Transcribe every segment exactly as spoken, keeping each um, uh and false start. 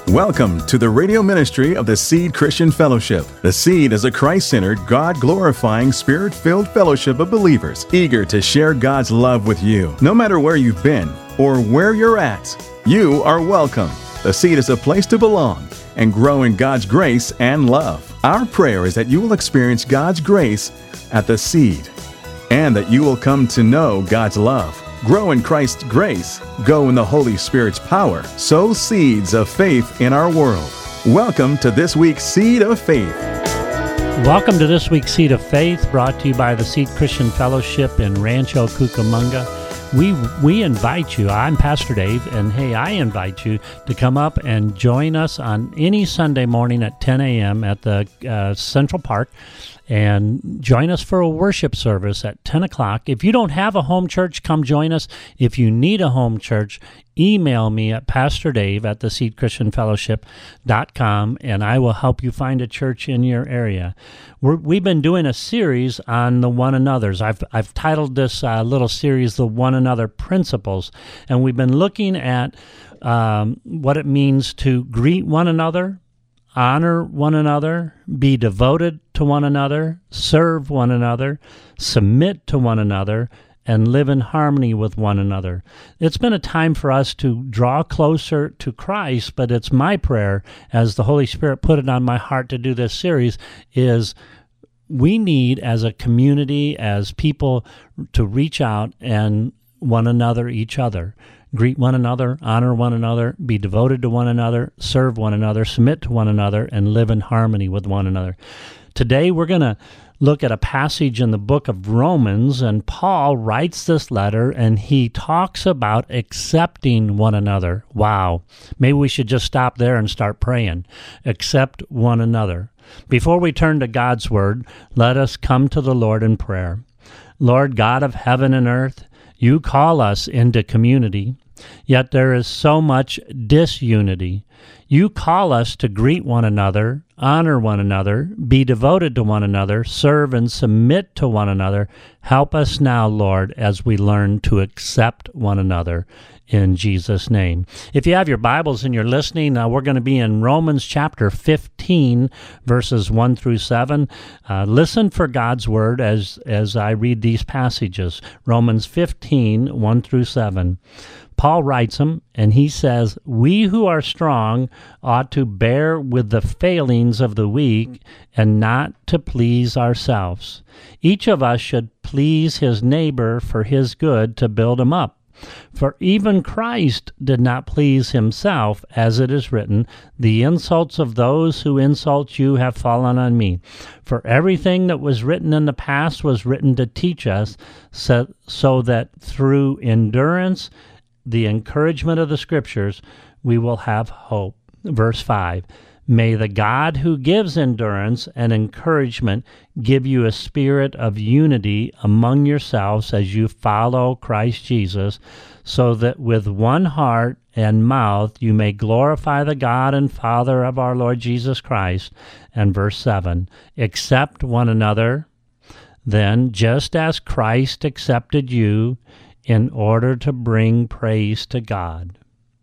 Welcome to the radio ministry of the Seed Christian Fellowship. The Seed is a Christ-centered, God-glorifying, Spirit-filled fellowship of believers eager to share God's love with you. No matter where you've been or where you're at, you are welcome. The Seed is a place to belong and grow in God's grace and love. Our prayer is that you will experience God's grace at the Seed and that you will come to know God's love. Grow in Christ's grace, go in the Holy Spirit's power, sow seeds of faith in our world. Welcome to this week's Seed of Faith. Welcome to this week's Seed of Faith, brought to you by the Seed Christian Fellowship in Rancho Cucamonga. We we invite you, I'm Pastor Dave, and hey, I invite you to come up and join us on any Sunday morning at ten a.m. at the uh, Central Park, and join us for a worship service at ten o'clock. If you don't have a home church, come join us. If you need a home church, email me at Pastor Dave at the seed christian fellowship dot com, and I will help you find a church in your area. We're, we've been doing a series on the one another's. I've, I've titled this uh, little series, The One Another Principles, and we've been looking at um, what it means to greet one another, honor one another, be devoted to one another, serve one another, submit to one another, and live in harmony with one another. It's been a time for us to draw closer to Christ, but it's my prayer, as the Holy Spirit put it on my heart to do this series, is we need, as a community, as people, to reach out and one another each other. Greet one another, honor one another, be devoted to one another, serve one another, submit to one another, and live in harmony with one another. Today we're going to look at a passage in the book of Romans, and Paul writes this letter, and he talks about accepting one another. Wow. Maybe we should just stop there and start praying. Accept one another. Before we turn to God's Word, let us come to the Lord in prayer. Lord God of heaven and earth, you call us into community, yet there is so much disunity. You call us to greet one another, honor one another, be devoted to one another, serve and submit to one another. Help us now, Lord, as we learn to accept one another in Jesus' name. If you have your Bibles and you're listening, uh, we're going to be in Romans chapter fifteen, verses one through seven. Uh, listen for God's Word as, as I read these passages. Romans fifteen, one through seven. Paul writes them, and he says, "We who are strong ought to bear with the failings of the weak and not to please ourselves. Each of us should please his neighbor for his good, to build him up. For even Christ did not please himself, as it is written, 'The insults of those who insult you have fallen on me.' For everything that was written in the past was written to teach us, so, so that through endurance, the encouragement of the Scriptures, we will have hope." Verse five, "May the God who gives endurance and encouragement give you a spirit of unity among yourselves as you follow Christ Jesus, so that with one heart and mouth you may glorify the God and Father of our Lord Jesus Christ." And verse seven, "Accept one another, then, just as Christ accepted you, in order to bring praise to God."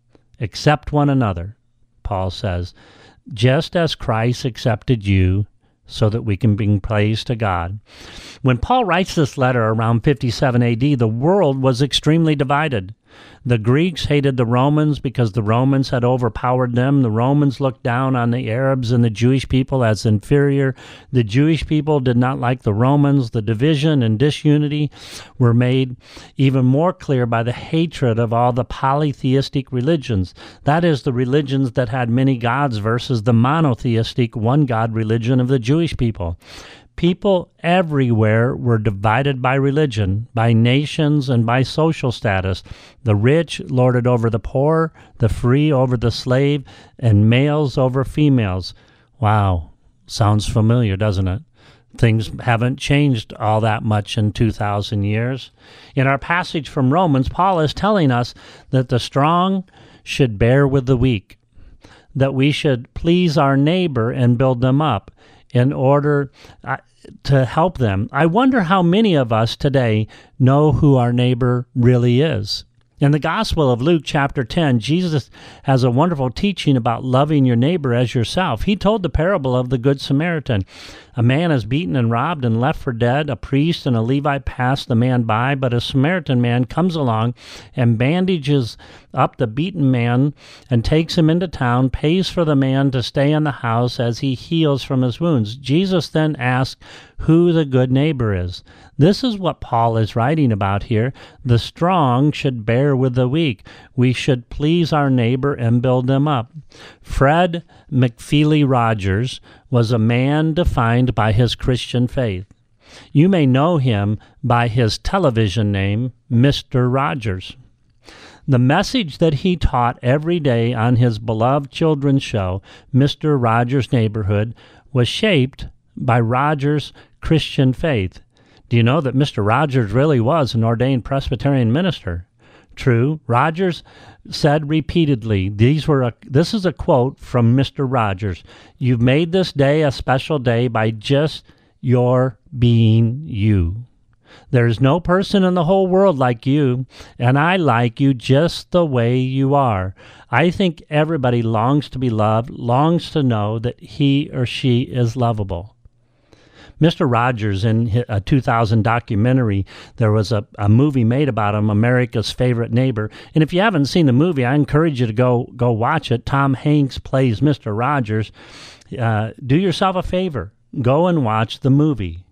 Accept one another, Paul says, just as Christ accepted you, so that we can bring praise to God. When Paul writes this letter around fifty-seven A D, the world was extremely divided. The Greeks hated the Romans because the Romans had overpowered them. The Romans looked down on the Arabs and the Jewish people as inferior. The Jewish people did not like the Romans. The division and disunity were made even more clear by the hatred of all the polytheistic religions. That is, the religions that had many gods versus the monotheistic one-God religion of the Jewish people. People everywhere were divided by religion, by nations, and by social status. The rich lorded over the poor, the free over the slave, and males over females. Wow, sounds familiar, doesn't it? Things haven't changed all that much in two thousand years. In our passage from Romans, Paul is telling us that the strong should bear with the weak, that we should please our neighbor and build them up in order uh, to help them. I wonder how many of us today know who our neighbor really is. In the Gospel of Luke chapter ten, Jesus has a wonderful teaching about loving your neighbor as yourself. He told the parable of the Good Samaritan. A man is beaten and robbed and left for dead. A priest and a Levite pass the man by, but a Samaritan man comes along and bandages up the beaten man and takes him into town, pays for the man to stay in the house as he heals from his wounds. Jesus then asks who the good neighbor is. This is what Paul is writing about here. The strong should bear with the weak. We should please our neighbor and build them up. Fred McFeely Rogers was a man defined by his Christian faith. You may know him by his television name, Mister Rogers. The message that he taught every day on his beloved children's show, Mister Rogers' Neighborhood, was shaped by Rogers' Christian faith. Do you know that Mister Rogers really was an ordained Presbyterian minister? True. Rogers said repeatedly, these were a, this is a quote from Mister Rogers, "You've made this day a special day by just your being you. There's no person in the whole world like you, and I like you just the way you are. I think everybody longs to be loved, longs to know that he or she is lovable." Mister Rogers, in a two thousand documentary, there was a, a movie made about him, America's Favorite Neighbor. And if you haven't seen the movie, I encourage you to go go watch it. Tom Hanks plays Mister Rogers. Uh, do yourself a favor. Go and watch the movie.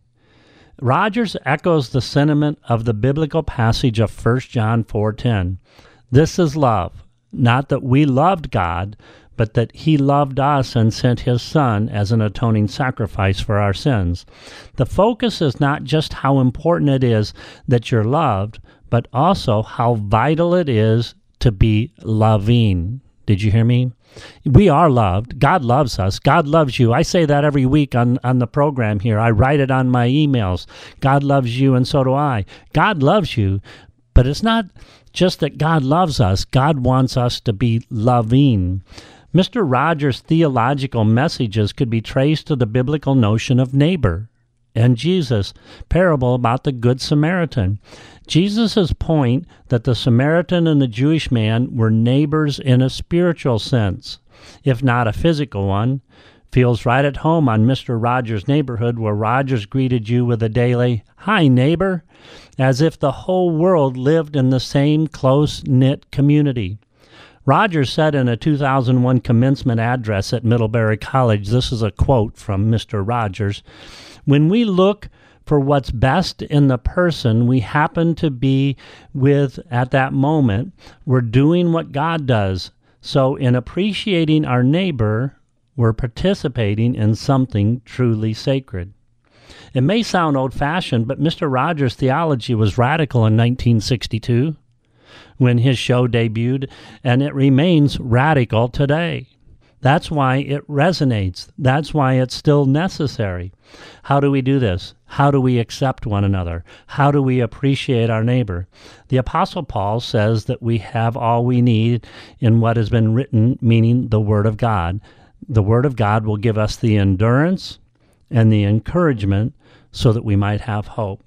Rogers echoes the sentiment of the biblical passage of First John four ten. This is love, not that we loved God, but that he loved us and sent his Son as an atoning sacrifice for our sins. The focus is not just how important it is that you're loved, but also how vital it is to be loving. Did you hear me? We are loved. God loves us. God loves you. I say that every week on, on the program here. I write it on my emails. God loves you, and so do I. God loves you, but it's not just that God loves us. God wants us to be loving. Mister Rogers' theological messages could be traced to the biblical notion of neighbor and Jesus' parable about the Good Samaritan. Jesus' point that the Samaritan and the Jewish man were neighbors in a spiritual sense, if not a physical one, feels right at home on Mister Rogers' Neighborhood, where Rogers greeted you with a daily, "Hi, neighbor," as if the whole world lived in the same close-knit community. Rogers said in a two thousand one commencement address at Middlebury College, this is a quote from Mister Rogers, "When we look for what's best in the person we happen to be with at that moment, we're doing what God does. So in appreciating our neighbor, we're participating in something truly sacred." It may sound old-fashioned, but Mister Rogers' theology was radical in nineteen sixty-two. When his show debuted, and it remains radical today. That's why it resonates. That's why it's still necessary. How do we do this? How do we accept one another? How do we appreciate our neighbor? The Apostle Paul says that we have all we need in what has been written, meaning the Word of God. The Word of God will give us the endurance and the encouragement so that we might have hope.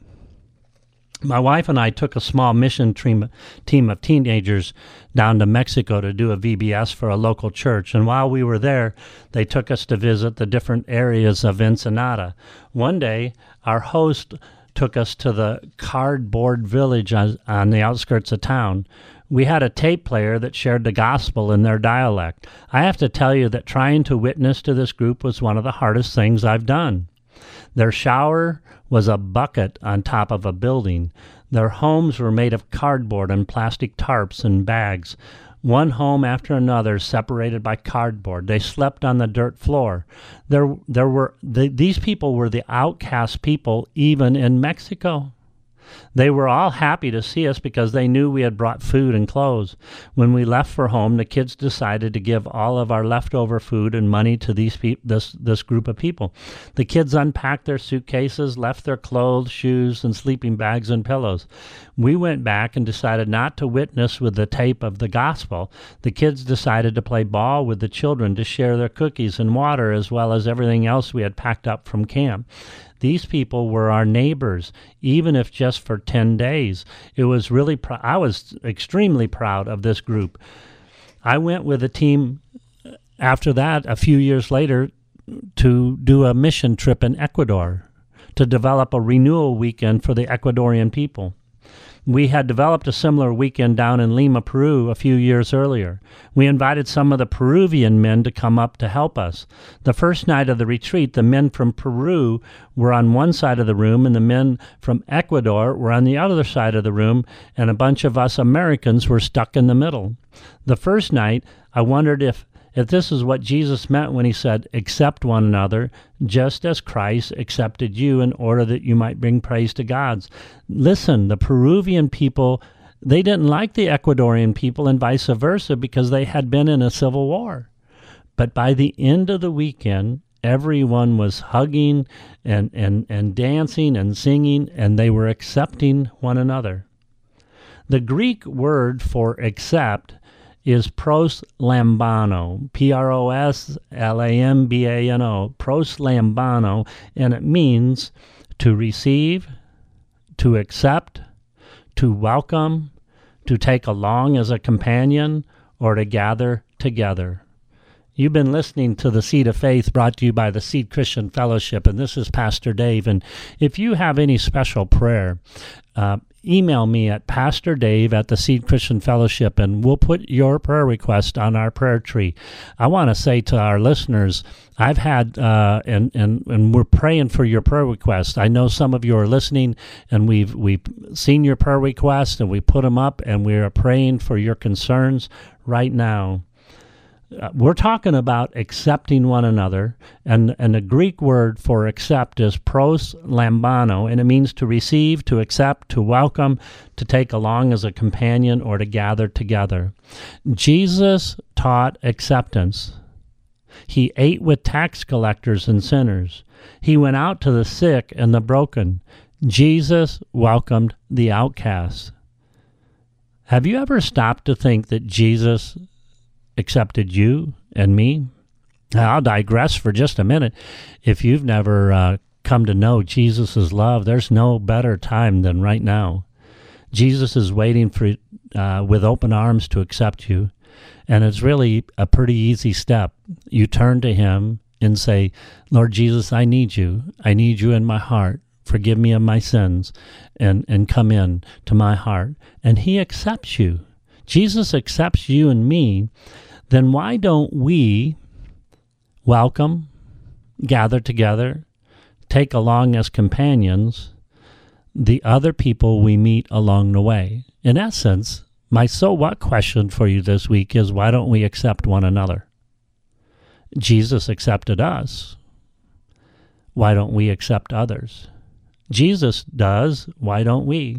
My wife and I took a small mission team, team of teenagers down to Mexico to do a V B S for a local church, and while we were there, they took us to visit the different areas of Ensenada. One day, our host took us to the cardboard village on, on the outskirts of town. We had a tape player that shared the gospel in their dialect. I have to tell you that trying to witness to this group was one of the hardest things I've done. Their shower was a bucket on top of a building. Their homes were made of cardboard and plastic tarps and bags. One home after another separated by cardboard. They slept on the dirt floor. There, there were the, these people were the outcast people even in Mexico. They were all happy to see us because they knew we had brought food and clothes. When we left for home, the kids decided to give all of our leftover food and money to these pe- this this group of people. The kids unpacked their suitcases, left their clothes, shoes, and sleeping bags and pillows. We went back and decided not to witness with the tape of the gospel. The kids decided to play ball with the children, to share their cookies and water as well as everything else we had packed up from camp. These people were our neighbors, even if just for ten days. It was really, pr- I was extremely proud of this group. I went with a team after that a few years later to do a mission trip in Ecuador to develop a renewal weekend for the Ecuadorian people. We had developed a similar weekend down in Lima, Peru, a few years earlier. We invited some of the Peruvian men to come up to help us. The first night of the retreat, the men from Peru were on one side of the room, and the men from Ecuador were on the other side of the room, and a bunch of us Americans were stuck in the middle. The first night, I wondered if If this is what Jesus meant when he said, accept one another, just as Christ accepted you in order that you might bring praise to God. Listen, the Peruvian people, they didn't like the Ecuadorian people and vice versa because they had been in a civil war. But by the end of the weekend, everyone was hugging and, and, and dancing and singing, and they were accepting one another. The Greek word for accept is proslambano, P R O S L A M B A N O, proslambano, and it means to receive, to accept, to welcome, to take along as a companion, or to gather together. You've been listening to The Seed of Faith, brought to you by the Seed Christian Fellowship, and this is Pastor Dave. And if you have any special prayer, uh, email me at Pastor Dave at the Seed Christian Fellowship, and we'll put your prayer request on our prayer tree. I want to say to our listeners, I've had, uh, and, and, and we're praying for your prayer requests. I know some of you are listening, and we've, we've seen your prayer requests, and we put them up, and we are praying for your concerns right now. Uh, we're talking about accepting one another, and, and the Greek word for accept is proslambano, and it means to receive, to accept, to welcome, to take along as a companion, or to gather together. Jesus taught acceptance. He ate with tax collectors and sinners. He went out to the sick and the broken. Jesus welcomed the outcast. Have you ever stopped to think that Jesus accepted you and me? I'll digress for just a minute. If you've never uh, come to know Jesus' love, there's no better time than right now. Jesus is waiting for uh, with open arms to accept you, and it's really a pretty easy step. You turn to him and say, Lord Jesus, I need you. I need you in my heart. Forgive me of my sins, and, and come in to my heart. And he accepts you. Jesus accepts you and me. Then why don't we welcome, gather together, take along as companions the other people we meet along the way? In essence, my so what question for you this week is, why don't we accept one another? Jesus accepted us. Why don't we accept others? Jesus does. Why don't we?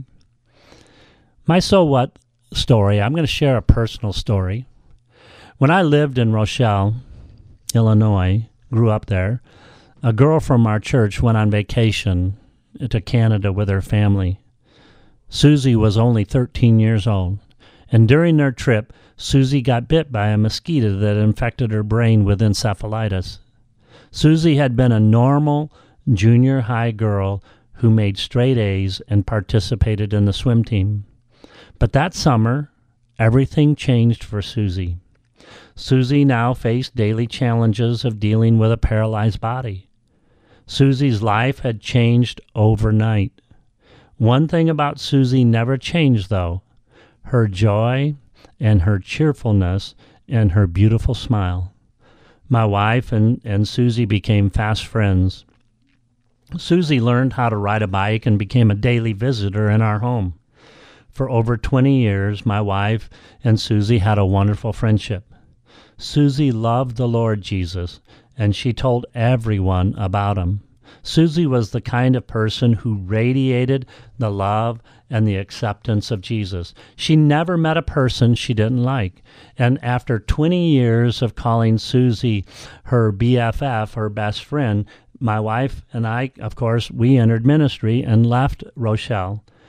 My so what story, I'm going to share a personal story. When I lived in Rochelle, Illinois, grew up there, a girl from our church went on vacation to Canada with her family. Susie was only thirteen years old, and during their trip, Susie got bit by a mosquito that infected her brain with encephalitis. Susie had been a normal junior high girl who made straight A's and participated in the swim team. But that summer, everything changed for Susie. Susie now faced daily challenges of dealing with a paralyzed body. Susie's life had changed overnight. One thing about Susie never changed, though: her joy and her cheerfulness and her beautiful smile. My wife and, and Susie became fast friends. Susie learned how to ride a bike and became a daily visitor in our home. For over twenty years, my wife and Susie had a wonderful friendship. Susie loved the Lord Jesus, and she told everyone about him. Susie was the kind of person who radiated the love and the acceptance of Jesus. She never met a person she didn't like. And after twenty years of calling Susie her B F F, her best friend, my wife and I, of course, we entered ministry and left Rochelle.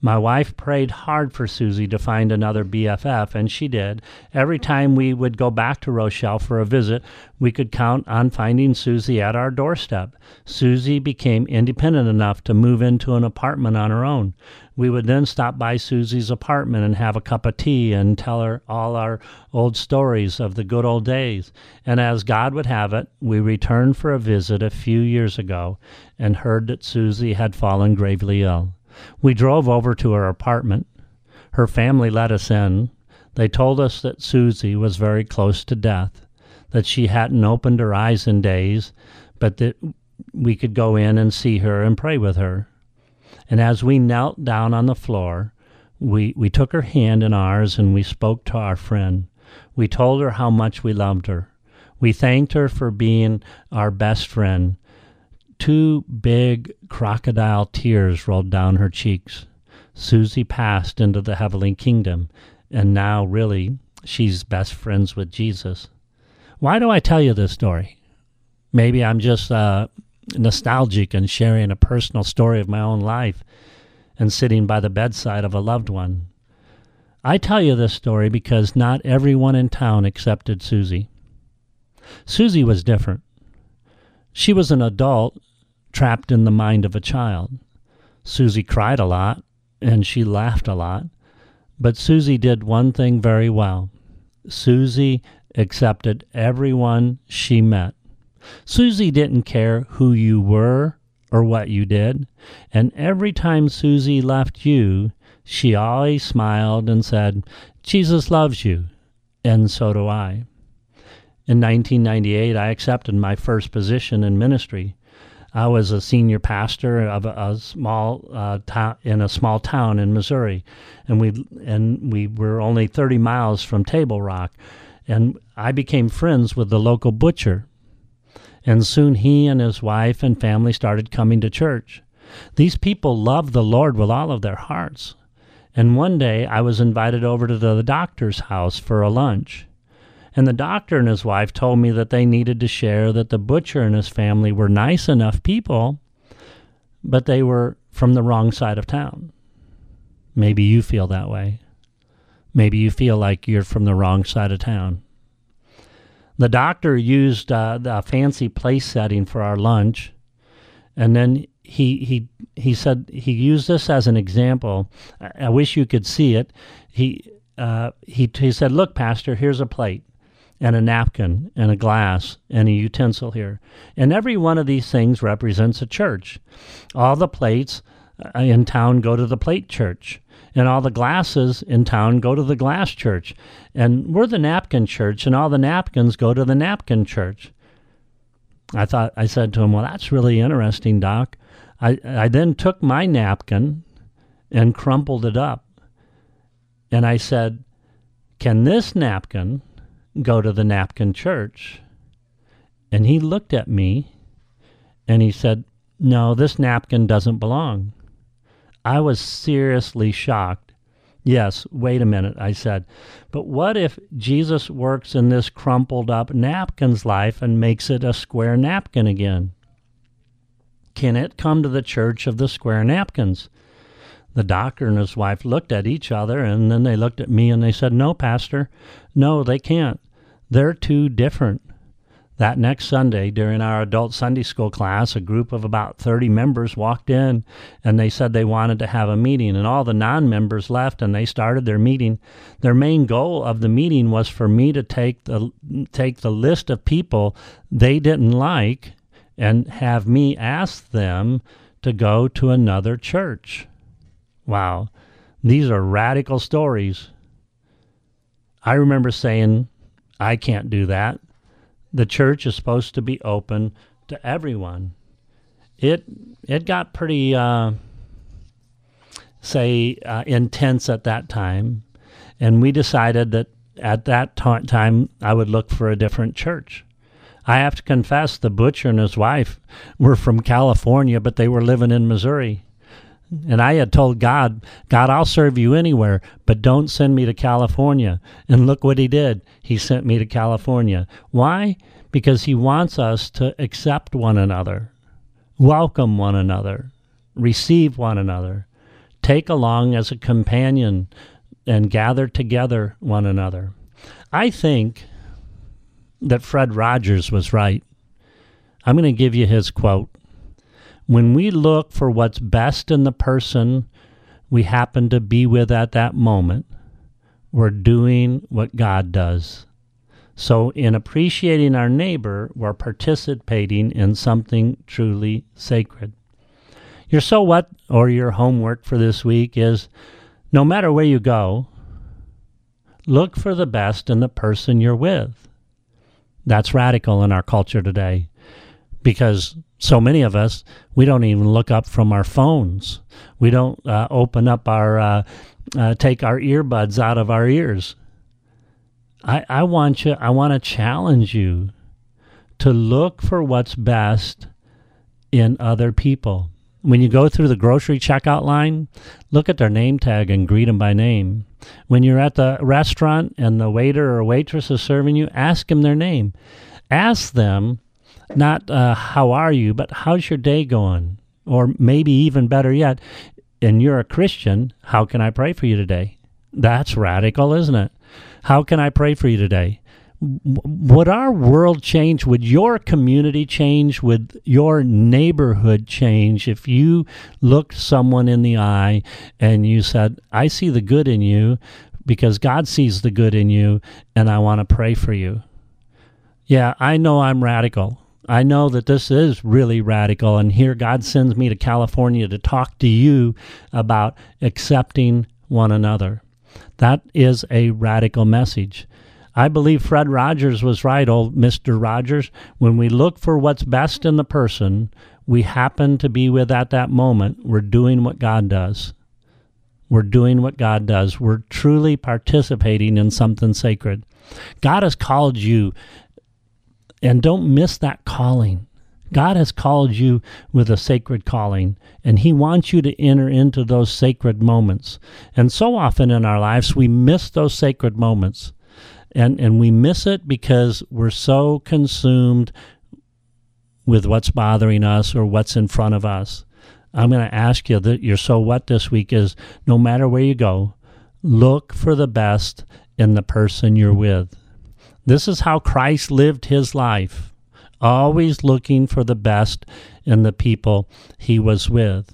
My wife prayed hard for Susie to find another B F F, and she did. Every time we would go back to Rochelle for a visit, we could count on finding Susie at our doorstep. Susie became independent enough to move into an apartment on her own. We would then stop by Susie's apartment and have a cup of tea and tell her all our old stories of the good old days. And as God would have it, we returned for a visit a few years ago and heard that Susie had fallen gravely ill. We drove over to her apartment. Her family let us in. They told us that Susie was very close to death, that she hadn't opened her eyes in days, but that we could go in and see her and pray with her. And as we knelt down on the floor, we, we took her hand in ours and we spoke to our friend. We told her how much we loved her. We thanked her for being our best friend. Two big crocodile tears rolled down her cheeks. Susie passed into the heavenly kingdom, and now, really, she's best friends with Jesus. Why do I tell you this story? Maybe I'm just uh, nostalgic and sharing a personal story of my own life and sitting by the bedside of a loved one. I tell you this story because not everyone in town accepted Susie. Susie was different. She was an adult trapped in the mind of a child. Susie cried a lot, and she laughed a lot, but Susie did one thing very well. Susie accepted everyone she met. Susie didn't care who you were or what you did, and every time Susie left you, she always smiled and said, "Jesus loves you, and so do I." In nineteen ninety-eight, I accepted my first position in ministry. I was a senior pastor of a, a small uh, town in a small town in Missouri, and we and we were only thirty miles from Table Rock, and I became friends with the local butcher. And soon he and his wife and family started coming to church. These people loved the Lord with all of their hearts. And one day I was invited over to the doctor's house for a lunch. And the doctor and his wife told me that they needed to share that the butcher and his family were nice enough people, but they were from the wrong side of town. Maybe you feel that way. Maybe you feel like you're from the wrong side of town. The doctor used uh, the fancy place setting for our lunch, and then he he he said he used this as an example. I, I wish you could see it. He uh, he he said, "Look, Pastor, here's a plate and a napkin and a glass and a utensil here, and every one of these things represents a church. All the plates in town go to the plate church, and all the glasses in town go to the glass church, and we're the napkin church, and all the napkins go to the napkin church." I thought, I said to him, "Well, that's really interesting, Doc." I, I then took my napkin and crumpled it up, and I said, "Can this napkin go to the napkin church?" And he looked at me, and he said, "No, this napkin doesn't belong." I was seriously shocked. "Yes, wait a minute," I said. "But what if Jesus works in this crumpled up napkin's life and makes it a square napkin again? Can it come to the church of the square napkins?" The doctor and his wife looked at each other, and then they looked at me and they said, "No, Pastor, no, they can't. They're too different." That next Sunday, during our adult Sunday school class, a group of about thirty members walked in, and they said they wanted to have a meeting, and all the non-members left, and they started their meeting. Their main goal of the meeting was for me to take the take the list of people they didn't like and have me ask them to go to another church. Wow, these are radical stories. I remember saying, "I can't do that. The church is supposed to be open to everyone." It it got pretty, uh, say, uh, intense at that time, and we decided that at that ta- time I would look for a different church. I have to confess, the butcher and his wife were from California, but they were living in Missouri. And I had told God, "God, I'll serve you anywhere, but don't send me to California." And look what he did. He sent me to California. Why? Because he wants us to accept one another, welcome one another, receive one another, take along as a companion and gather together one another. I think that Fred Rogers was right. I'm going to give you his quote. When we look for what's best in the person we happen to be with at that moment, we're doing what God does. So in appreciating our neighbor, we're participating in something truly sacred. Your so what, or your homework for this week is, no matter where you go, look for the best in the person you're with. That's radical in our culture today, because so many of us, we don't even look up from our phones. We don't uh, open up our, uh, uh, take our earbuds out of our ears. I, I want you, I want to challenge you to look for what's best in other people. When you go through the grocery checkout line, look at their name tag and greet them by name. When you're at the restaurant and the waiter or waitress is serving you, ask them their name. Ask them not uh, how are you, but how's your day going? Or maybe even better yet, and you're a Christian, how can I pray for you today? That's radical, isn't it? How can I pray for you today? Would our world change? Would your community change? Would your neighborhood change if you looked someone in the eye and you said, I see the good in you because God sees the good in you and I want to pray for you? Yeah, I know I'm radical. I know that this is really radical, and here God sends me to California to talk to you about accepting one another. That is a radical message. I believe Fred Rogers was right, old Mister Rogers. When we look for what's best in the person we happen to be with at that moment, we're doing what God does. We're doing what God does. We're truly participating in something sacred. God has called you, and don't miss that calling. God has called you with a sacred calling, and he wants you to enter into those sacred moments. And so often in our lives, we miss those sacred moments. And and we miss it because we're so consumed with what's bothering us or what's in front of us. I'm going to ask you that your so what this week is, no matter where you go, look for the best in the person you're with. This is how Christ lived his life, always looking for the best in the people he was with.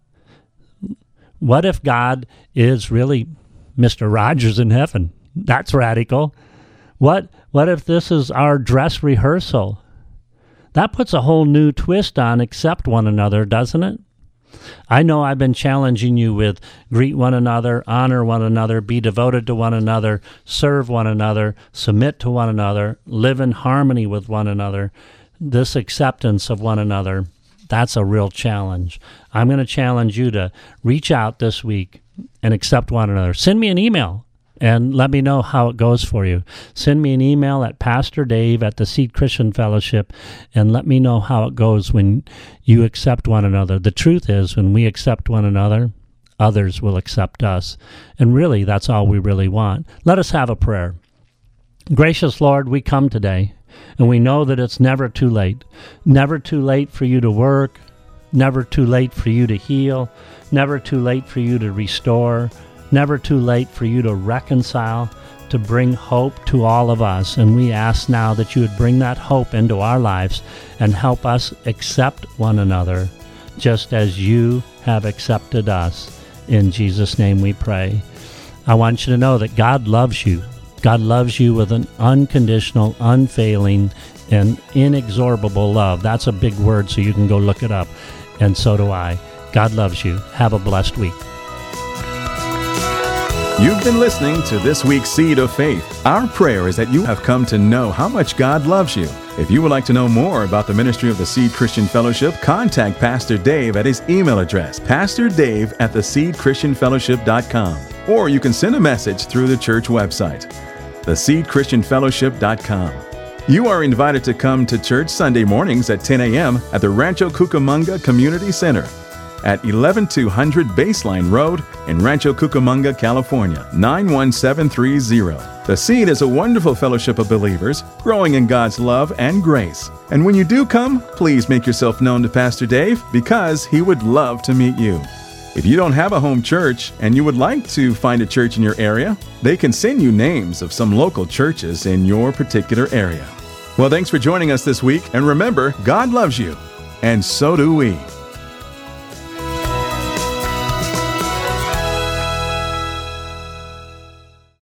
What if God is really Mister Rogers in heaven? That's radical. What what if this is our dress rehearsal? That puts a whole new twist on accept one another, doesn't it? I know I've been challenging you with greet one another, honor one another, be devoted to one another, serve one another, submit to one another, live in harmony with one another. This acceptance of one another, that's a real challenge. I'm going to challenge you to reach out this week and accept one another. Send me an email and let me know how it goes for you. Send me an email at Pastor Dave at the Seed Christian Fellowship and let me know how it goes when you accept one another. The truth is, when we accept one another, others will accept us. And really, that's all we really want. Let us have a prayer. Gracious Lord, we come today, and we know that it's never too late. Never too late for you to work, never too late for you to heal, never too late for you to restore, never too late for you to reconcile, to bring hope to all of us. And we ask now that you would bring that hope into our lives and help us accept one another just as you have accepted us. In Jesus' name we pray. I want you to know that God loves you. God loves you with an unconditional, unfailing, and inexorable love. That's a big word, so you can go look it up. And so do I. God loves you. Have a blessed week. You've been listening to this week's Seed of Faith. Our prayer is that you have come to know how much God loves you. If you would like to know more about the ministry of the Seed Christian Fellowship, contact Pastor Dave at his email address, pastor dave at the seed christian fellowship dot com. Or you can send a message through the church website, the seed christian fellowship dot com. You are invited to come to church Sunday mornings at ten a.m. at the Rancho Cucamonga Community Center at eleven two hundred Baseline Road in Rancho Cucamonga, California, nine one seven three zero. The Seed is a wonderful fellowship of believers growing in God's love and grace. And when you do come, please make yourself known to Pastor Dave because he would love to meet you. If you don't have a home church and you would like to find a church in your area, they can send you names of some local churches in your particular area. Well, thanks for joining us this week, and remember, God loves you, and so do we.